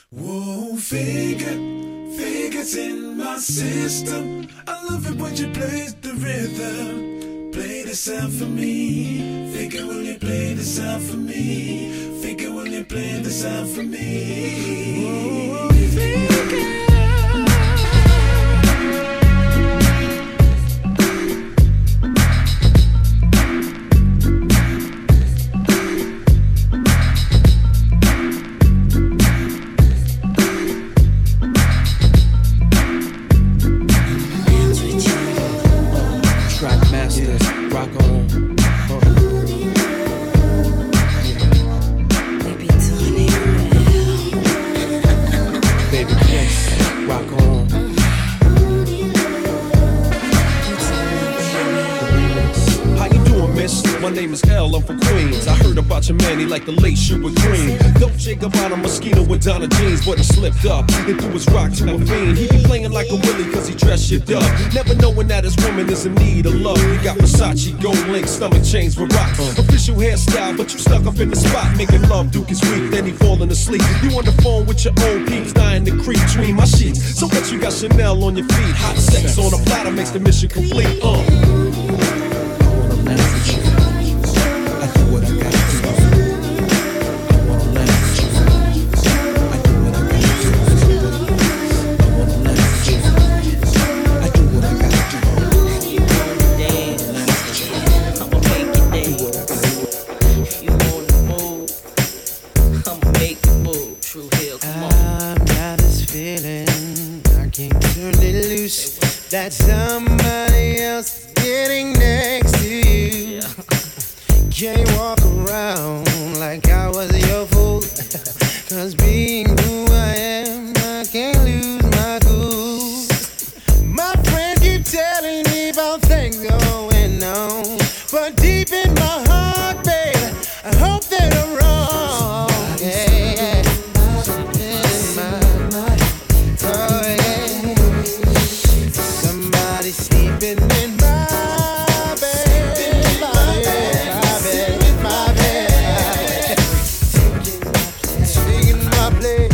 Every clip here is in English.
Whoa, figures in my system. I love it when you play the rhythm. Play the sound for me. Figure, will you play the sound for me? Figure, will you play the sound for me? Whoa, figure. Your man, he like the late Sugar Green. Dolce Gabbana mosquito with Donna jeans, but he slipped up and threw his rock to a fiend. He be playing like a Willie cause he dressed shipped up, never knowing that his woman is in need of love. He got Versace, gold link, stomach chains with rocks. Official hairstyle, but you stuck up in the spot. Making love, Duke is weak, then he falling asleep. You on the phone with your old peeps, dying to creep between my sheets. So what you got Chanel on your feet? Hot sex on a platter makes the mission complete. I wanna laugh at you. I do what I gotta do. That somebody else is getting next to you. Can't walk around like I was your fool. Cause being who I am, I can't lose my cool. My friends keep telling me about things going on, but deep in my heart, baby, I hope that I'm wrong. Yeah. Sleeping in my bed, my bed, taking my place.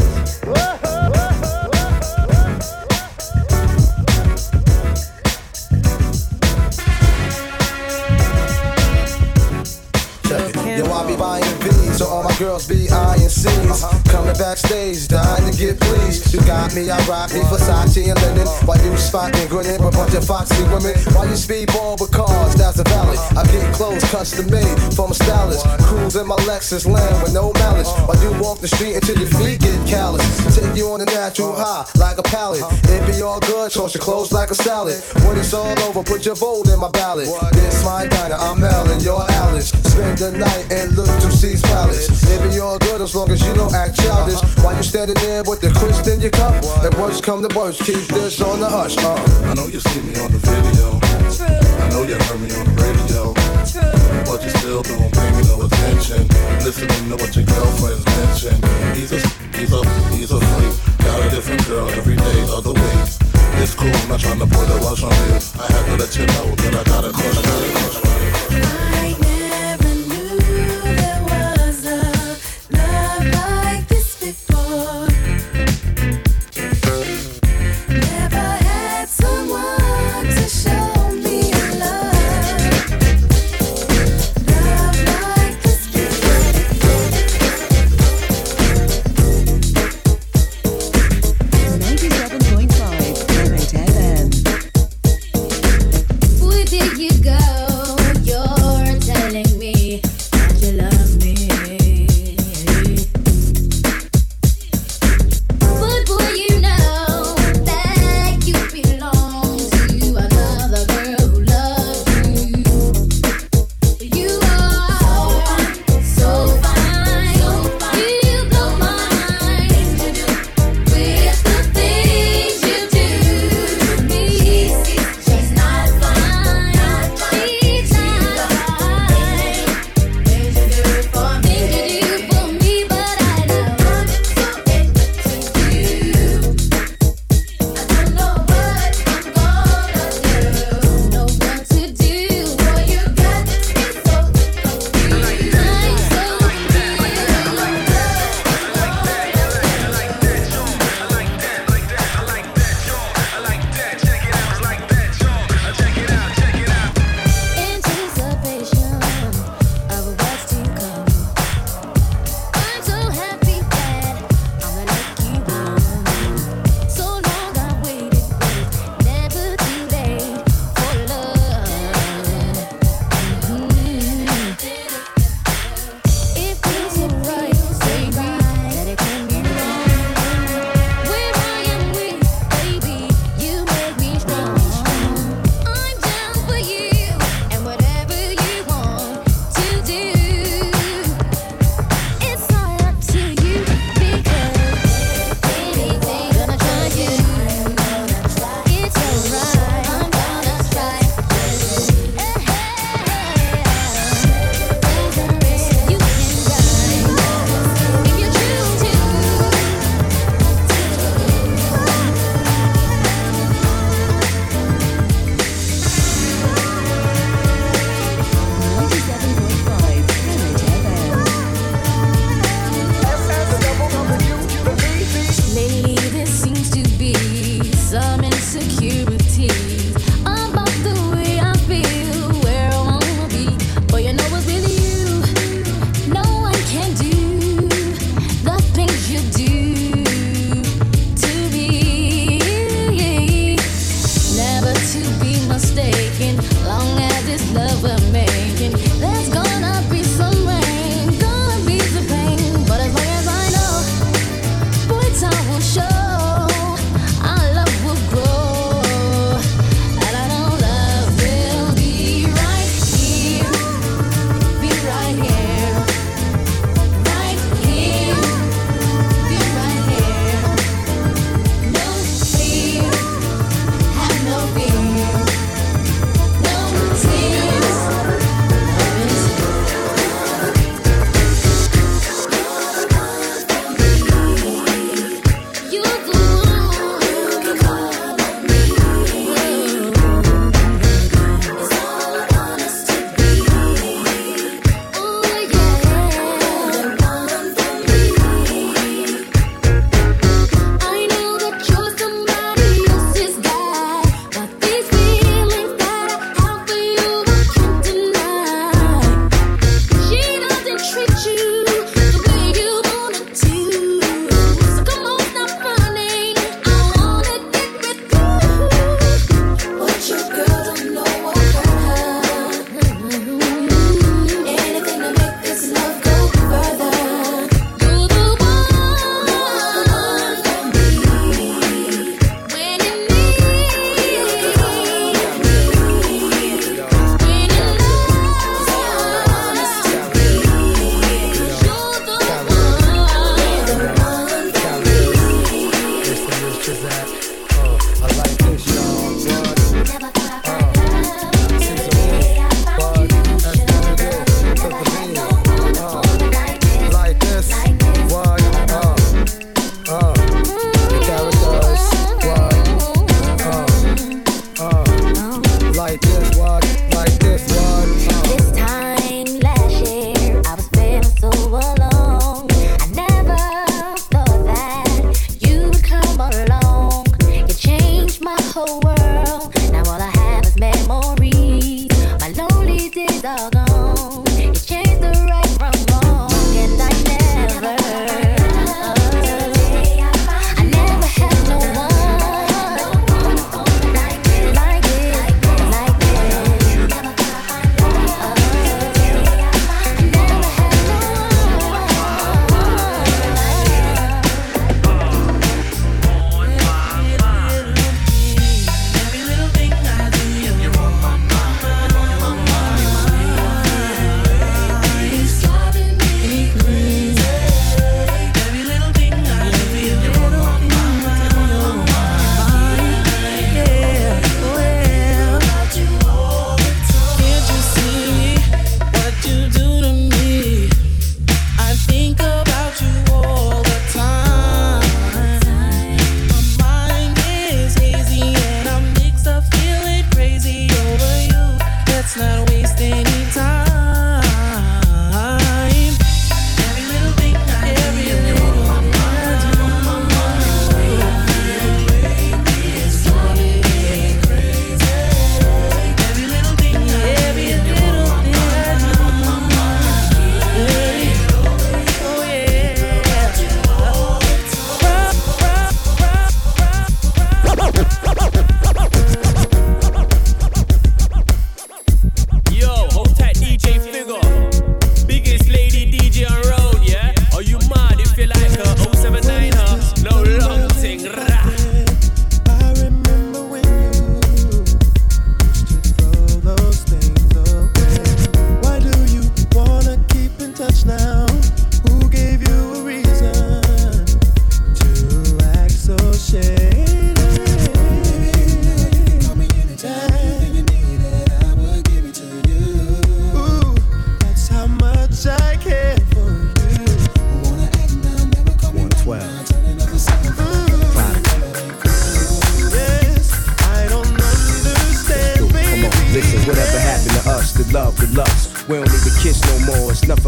Yo, I be buying V's, so all my girls be eyeing C's. Coming backstage, dying to get pleased. You got me, I rock me, Versace and linen. While you spot and grinning with a bunch of foxy women. While you speedball with cars, that's the valley. I get clothes custom made from a stylist. Cruise in my Lexus land with no malice. While you walk the street until your feet get callous. Take you on a natural high like a pallet. It be all good, toss your clothes like a salad. When it's all over, put your vote in my ballot. This my diner, I'm Mel and you're Alice. Spend the night and look to C's Palace. It be all good as long as you don't act childish. While you standing there with the crisp in your cup. If worst come to worst, keep this on the hush. I know you see me on the video. I know you heard me on the radio. But you still don't pay me no attention. Listening to what your girlfriends mention. He's a freak. Got a different girl every day of the week. It's cool, I'm not trying to put a rush on you. I have to let you know that I got a crush on you. I never knew there was a love like this before. Never had someone to show me love. Love like this before. 97.5 Planet FM.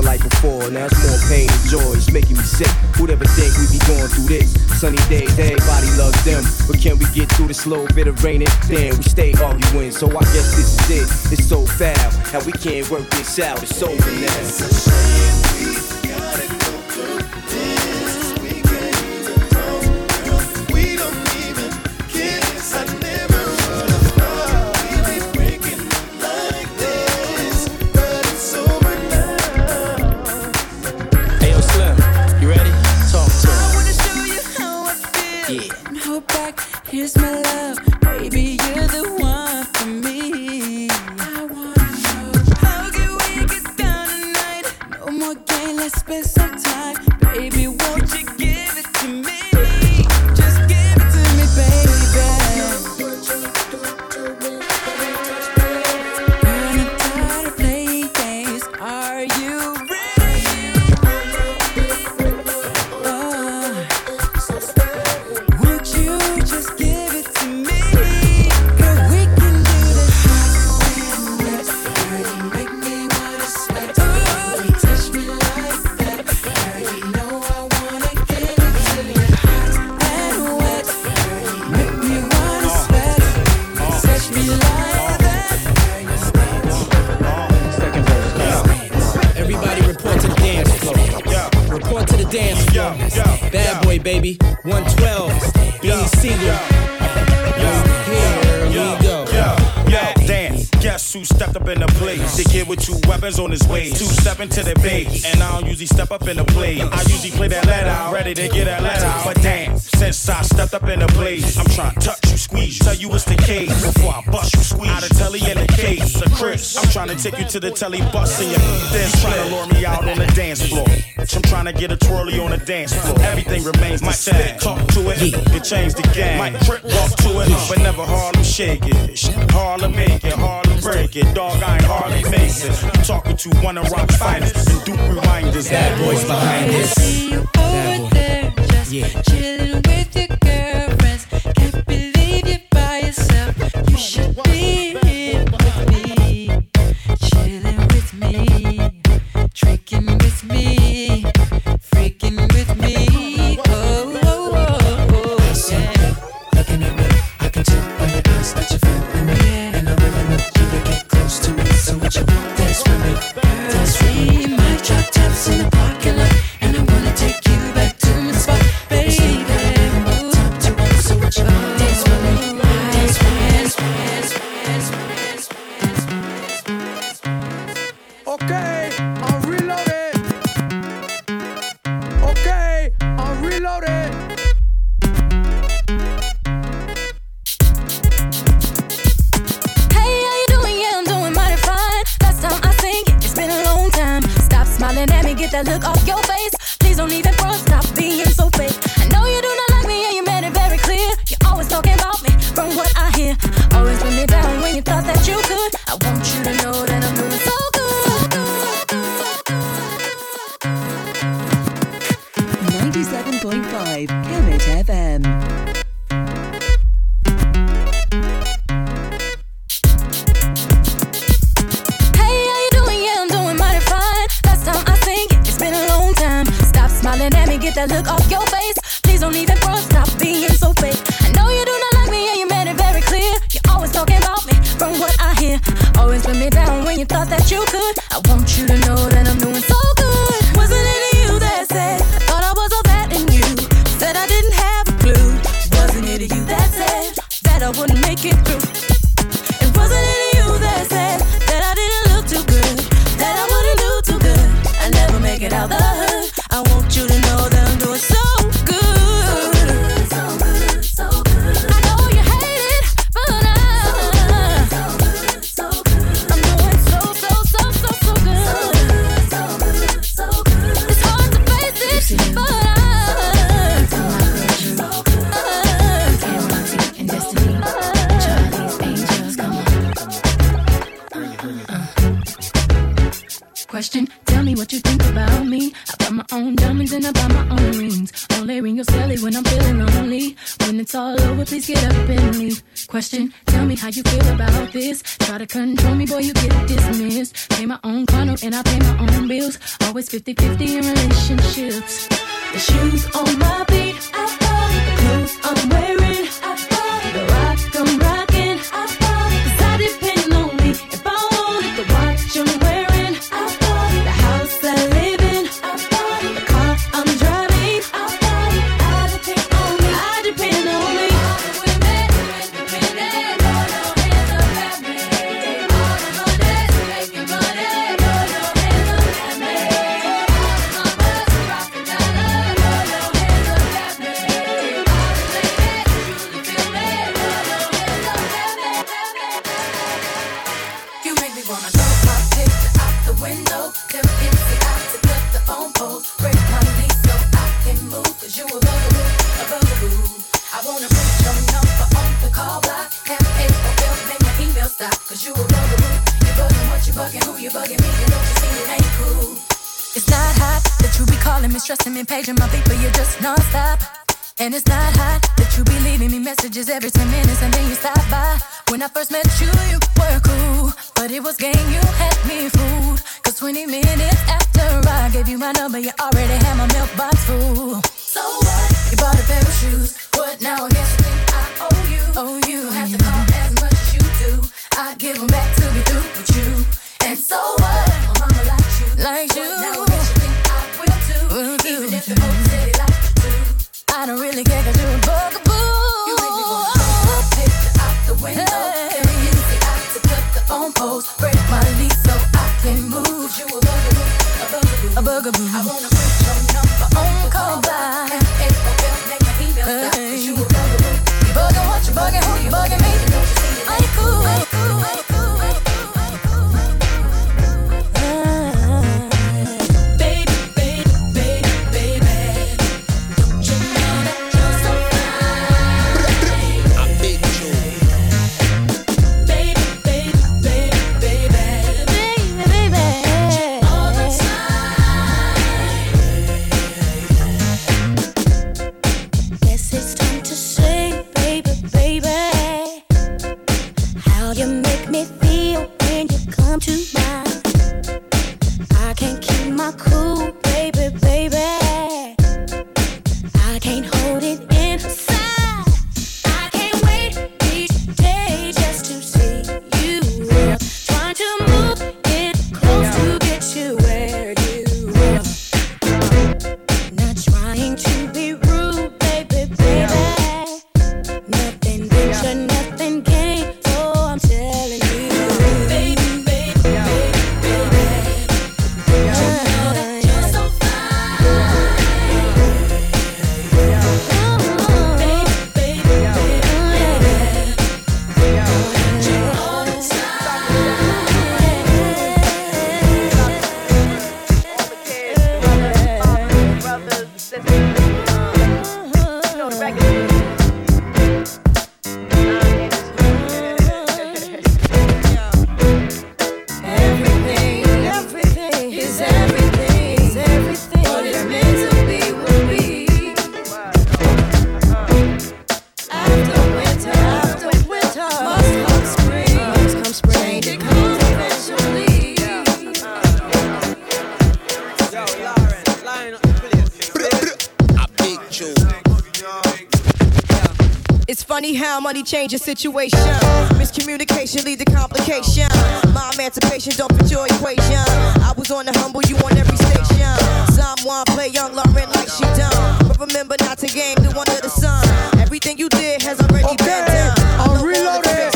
like before. Now it's more pain and joy, it's making me sick. Who'd ever think we'd be going through this? Sunny days, everybody loves them. But can we get through this little bit of raining? Damn, we stay arguing, so I guess this is it. It's so foul, how we can't work this out. It's over now. It's a shame we gotta go through this. We can't even talk, girl. We don't even kiss. I never would have thought we'd be breaking up like this, but it's over now. Hey, yo, Slim, you ready? Talk to him. I wanna show you how I feel. Yeah. And hold back, here's my love. Baby, you're the one for me. I wanna know, how can we get down tonight? No more game, let's spend some time. Baby, won't you give it to me? Just give it to me, baby. Girl, I'm tired of playing games. Are you ready? Would you just give it to me? Girl, we can do this hot and wet. Girl, you make me wanna sweat. Ooh, touch me like that. Girl, you know I wanna give it to you. Hot and wet. Girl, you make me wanna sweat. Touch me like that. Second verse. Everybody report to the dance floor. Report to the dance floor. Bad boy, baby. 112. Beanie Siegel. Here we go. Damn, guess who stepped up in the place? The kid with 2 weapons on his waist. 2-stepping to the base, and I don't usually step up in the place. I usually play that let out, ready to get that let out. But damn, since I stepped up in the place, I'm trying to touch you, squeeze you, tell you it's the case. Before I bust you, squeeze out of telly in the case. So Chris, I'm trying to take you to the telly bus in your then trying to lure me out on the dance floor. I'm trying to get a twirly on the dance floor. Everything remains the same. Talk to it, you change the game. Might trip, walk to it, but never Harlem shake it. Harlem make it, Harlem break it. Dog, I ain't Harlem Mason. You talking to one of rock's finest and Duke reminders. Bad boys behind this. I see you over there, just chilling with your girlfriends. Can't believe you're by yourself. You should be here with me, chilling with me, drinking with me, freaking with me. Oh, oh, oh, oh, yeah. Looking at me, I can tell by your eyes that you're feeling me. And I really want you to get close to me. So would you dance with me? Dance with me, my drop tops in the parking lot, and I wanna take you back to my spot, baby. So would you dance with me? Dance with me. Okay, I'm reloaded. Okay, I'm reloaded. Hey, how you doing? Yeah, I'm doing mighty fine. Last time I seen you, it's been a long time. Stop smiling at me, get that look off your face. Please don't even front, stop being so fake. I know you do not like me and you made it very clear. You're always talking about me, from what I hear. Always put me down when you thought that you could. I want you to know that I'm doing so good. 97.5 Kemet FM. Hey, how you doing? Yeah, I'm doing mighty fine. Last time I seen you, it's been a long time. Stop smiling at me, get that look off your face. Please don't even front, stop being so fake. I know you do not like me and you made it very clear. You're always talking about me, from what I hear. Always put me down when you thought that you could. I want you to know that I'm doing so good. Wasn't it you that said I thought I was all that in you? Said I didn't have a clue. Wasn't it you that said that I wouldn't make it through? It wasn't it you that said that I didn't look too good, that I wouldn't do too good. I never make it out the hood. I want you to know that I'm doing so good. So good, so good. I know you hate it, but I'm so good. I'm doing so good. So good. It's hard to face it, but and Destiny, Charlie's Angels, come on. Question, tell me what you think about me. I buy my own diamonds and I buy my own rings. All Don't lay in your celly when I'm feeling lonely. When it's all over, please get up and leave. Question, tell me how you feel about this. Try to control me, boy, you get dismissed. Pay my own condo and I pay my own bills. Always 50-50 in relationships. The shoes on my feet, I bought it. The clothes I'm wearing, I bought it. The rock I'm rocking, I bought it. 'Cause I depend on me. If I want it, the watch I'm wearing, I bought it. The house I live in, I bought it. The car I'm driving, I bought it. I depend on me, I depend on me. Stressing me, paging my people, you're just non-stop. And it's not hot that you be leaving me messages every 10 minutes and then you stop by. When I first met you, you were cool, but it was game, you had me fooled. 'Cause 20 minutes after I gave you my number, you already had my milk box full. So what? You bought a pair of shoes. What now? I guess you think I owe you. Oh, you don't have to call as much as you do. I give them back to be through with you. And so what? My mama likes you. Like you. Now I guess you think I will too. Even if the folks say they like you too. I don't really care 'cause you're a bugaboo. You make me wanna throw my picture out the window. Very easy out to cut the phone post. Break my lease so I can move. You a bugaboo, a bugaboo, a bugaboo. I wanna put your number on call by. Make my email stop 'cause you a bugaboo. You bugging what you bugging, who you bugging me? I ain't cool, I ain't cool, I ain't cool. How money changes situation. Miscommunication lead to complication. My emancipation don't fit your equation. I was on the humble, you on every station. Someone play young Lauren like she done. But remember not to game the one of the sun. Everything you did has already been done. I'll reload it.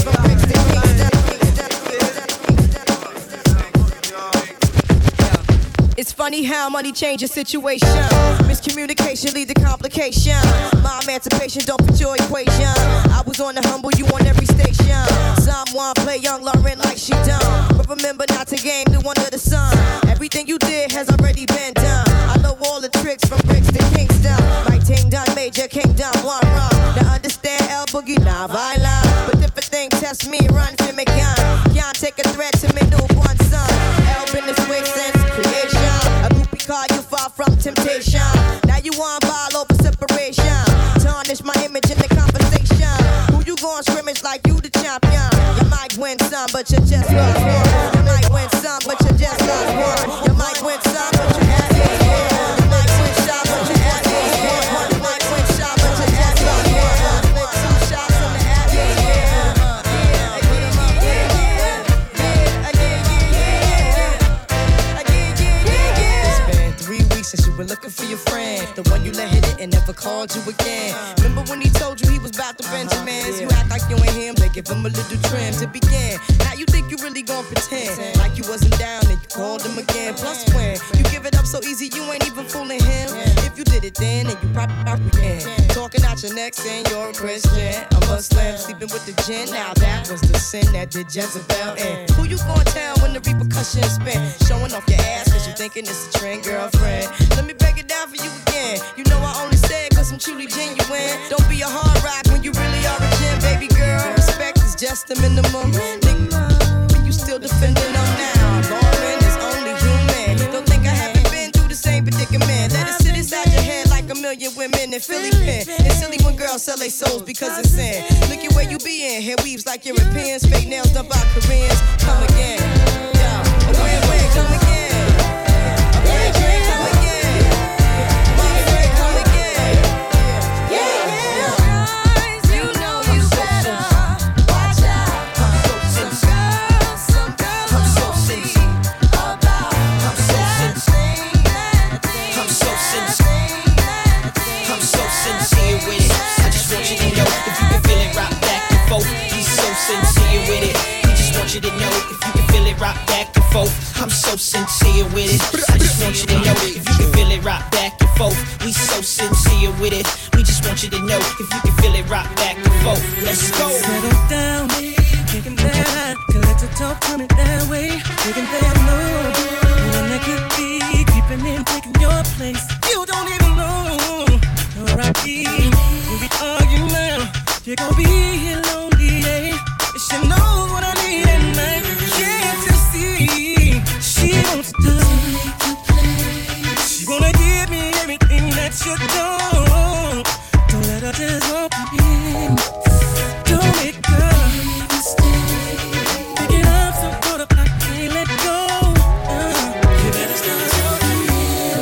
It's funny how money changes situation. Miscommunication lead to complication. My emancipation don't fit your equation. I was on the humble, you on every station. Someone play young Lauren like she done. But remember not to game the one of the sun. Everything you did has already been done. I know all the tricks from bricks to Kingston. My ting done major, king done one wrong. Now understand El Boogie, not violent. But if a thing test me, run for me gun. Can't take a threat to me newborn son. Help in this way since creation. A groupie call you far from temptation. Now you want ball over separation. but you just lost one. You might win some, but you just lost one. You might win some, but you just lost one. You might win some, but you just lost one. You might win some, but you just lost one. With 2 shots in the ass. Since you were looking for your friend, the one you let hit it and never called you again. Remember when he told you he was about to Benjamins? You act like you ain't him, they give him a little trim to begin. Now you think you really gon' pretend like you wasn't down and you called him again. Plus when you give it up so easy, you ain't even fooling him. If you did it then you probably can. Talking out your neck saying you're a Christian, a Muslim, sleeping with the gin. Now that was the sin that did Jezebel in. Who you gon' tell when the repercussions spin? Showing off your ass cause you thinking it's a trend, girlfriend. Let me break it down for you again. You know I only say it cause I'm truly genuine. Don't be a hard rock when you really are a gem, baby girl. Respect is just the minimum. Nigga, you still defending them now. Lauren is only human. Don't think I haven't been through the same predicament. Let it sit inside your head like a million women in Philly pen. It's silly when girls sell their souls because it's sin. Look at where you be in. Hair weaves like Europeans. Fake nails done by Koreans. Come again. Yo, win-win, come again. I'm so sincere with it. I just want you to know if you can feel it, rock back and forth. We so sincere with it. We just want you to know if you can feel it, rock back and forth. Let's go. Settle down, thinking that I could let the talk coming that way. Thinking that no one that could be creeping in, taking your place. You don't even know where I be. When we argue now, you're gonna be here lonely, yeah. She knows what I need at night. Can't you see? She wants to take your place. She wanna give me everything that you don't. Don't let her just walk in. Don't make her mistake. Pick it up so caught up I can't let go. You better start talking.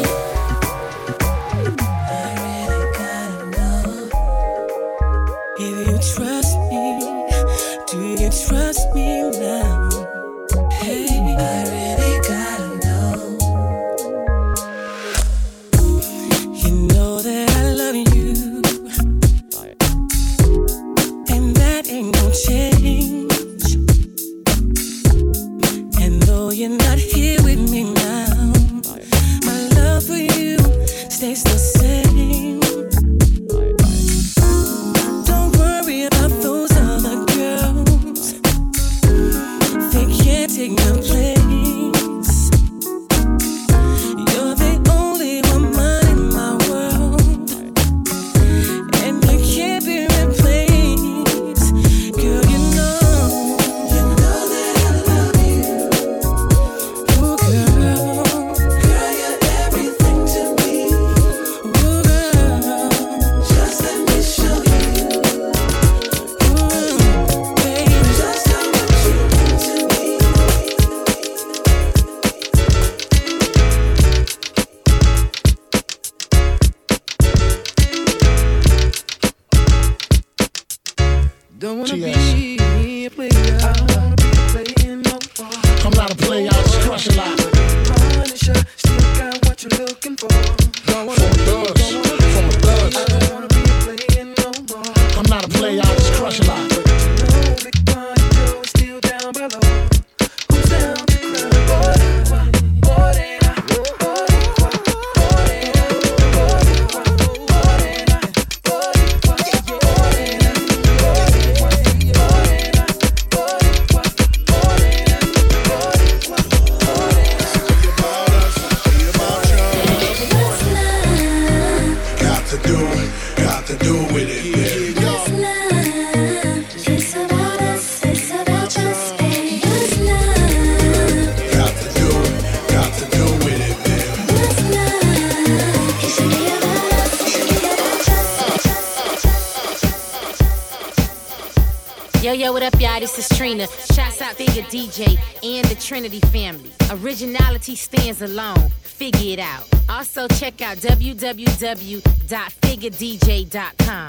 I really gotta know if you trust me. Do you trust me now? Hey, I really gotta know. You know that I love you, and that ain't gon' change. And though you're not here with me now, my love for you stays the same. Don't worry about those other girls. They can't take my place. You're the only woman in my world, and you can't be replaced. Girl, you know that I love you. Oh, girl, you're everything to me. Oh, girl, just let me show you. Oh, baby, just how much you mean to me. Don't wanna be a player. I don't wanna be playing no more. I'm not a player, I just crush a lot. Punisher, still got what you're looking for. Don't wanna From a thug. I don't wanna be playing no more. I'm not a player, I just crush a lot. No big party, Joe is still down below. Who's down to cry? Got to do with it, yeah. What's love? It's about us, it's about just space. What's love? Got to do with it, man. What's love? It should be about us, it should be about just. Yo, what up, y'all? This is Trina. Shouts out Figure DJ and the Trinity family. Originality stands alone. Figure it out. Also, check out www.figuredj.com.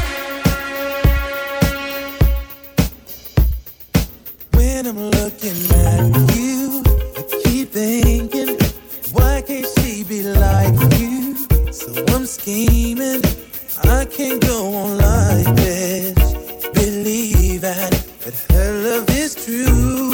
When I'm looking at you, I keep thinking, why can't she be like you? So I'm scheming, I can't go on like this. Believe that her love is true.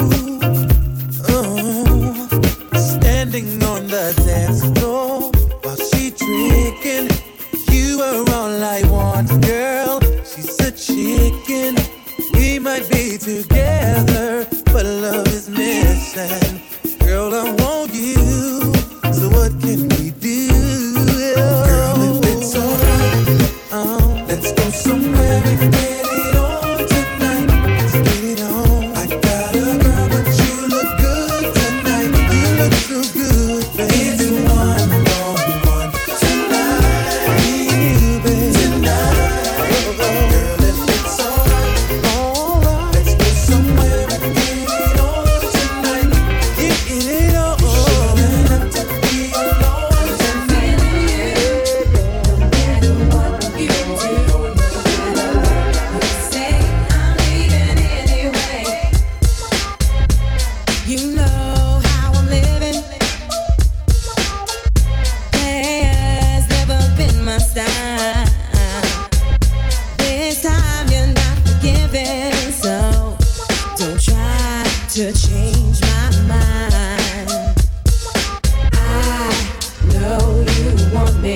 Oh, standing on the dance floor while she drinking, you are all I want, girl. She's a chicken. We might be together, but love is missing. Girl, I want you, so what can we do? Girl, if it's alright, let's go somewhere and get it on tonight. Let's get it on. I got a girl, but you look good tonight. You look so good, baby. It's one-on-one tonight. You, baby, tonight. Girl, if it's alright, let's go somewhere and get it on tonight. Get it on. You shouldn't have to be alone tonight. No matter what you do, no matter what you say, I'm leaving anyway. You know how I'm living. Has never been my style. This time you're not forgiving, so don't try to change my mind. I know you want me.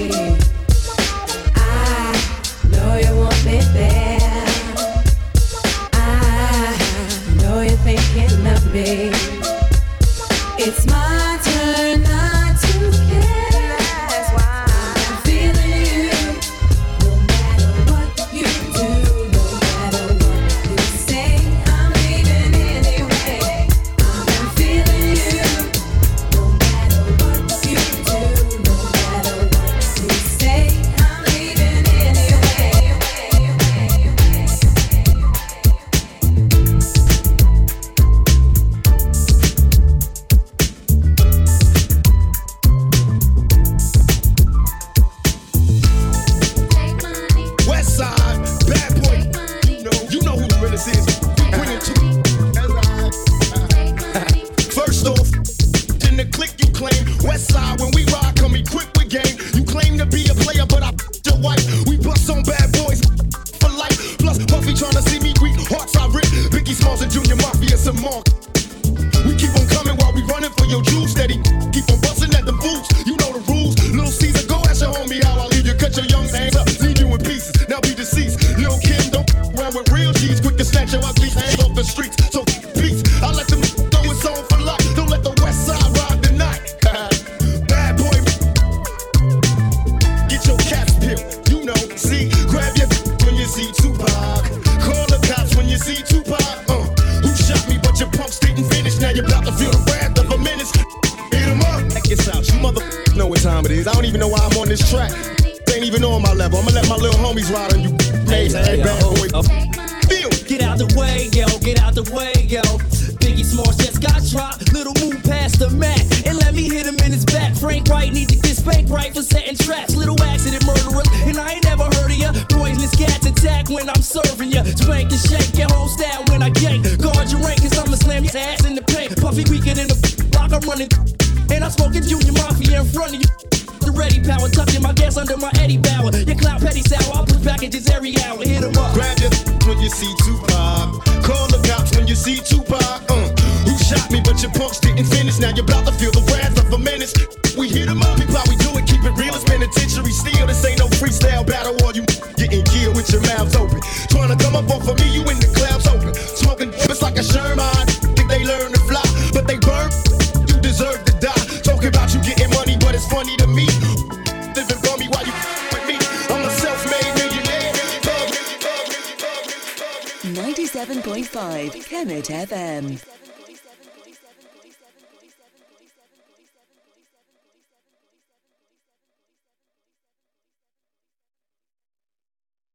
I know you want me there. I know you're thinking of me. It's my turn not to care. That's why I'm feeling you. No matter what you do, no matter what you say, I'm leaving anyway. I'm feeling you. No matter what you do, no matter what you say, I'm leaving anyway. West side, bad boy. You know who the realest is. Bring it to me. First off, in the click you claim. West side, when we ride, come equipped with game. You claim to be a player, but I your wife. We bust on bad boys for life. Plus, Puffy tryna see me weak. Hearts I rip. Biggie Smalls and Junior Mafia, some mark. We keep on coming while we running for your juice. Steady, keep on busting at the boots. You know the rules. Little Caesar, go ask your homie how I leave you. Cut your young hands up, leave you in pieces. Now be deceased. Lil' Kim don't run with real G's. Quick to snatch your ugly hands off the streets. So peace. I let them throw his song for life. Don't let the West Side ride the night. Bad boy, get your caps peeled. You know, see, grab your when you see Tupac. Call the cops when you see Tupac. Who shot me, but your pumps didn't finish. Now you're about to feel the wrath of a menace. Hit 'em up. Check this out, you mother know what time it is. I don't even know why I'm on this track. Ain't even on my level. I'ma let my little homies ride on you. Hey, bad boy. Feel. Get out the way, yo, get out the way, yo. Biggie Smalls just got dropped. Little move past the mat and let me hit him in his back. Frank Wright need to get spanked right for setting traps. Little accident murderers, and I ain't never heard of ya. Poisonous cats attack when I'm serving ya. Spank and shake your whole style when I yank. Guard your rank, cause I'ma slam your ass in the paint. Puffy weaker than the block I'm running. And I'm smoking Junior Mafia in front of you. The ready power, tucking my gas under my Eddie Bauer. Your clown petty sour, I put packages every hour. Hit 'em up. Grab your when you see Tupac. Call the cops when you see Tupac. Who shot me, but your punks didn't finish. Now you're about to feel the wrath of a menace. We hit 'em up, people how we do it. Keep it real, it's penitentiary steel. This ain't no freestyle battle, or you getting killed with your mouths open. Trying to come up off of me, you in the clouds open. Smoking it's like a Sherman. Think they learn to fly, but they burn. You deserve to die. Talking about you getting money, but it's funny to me. Living for me while you with me. I'm a self-made millionaire. 97.5 Kemet FM.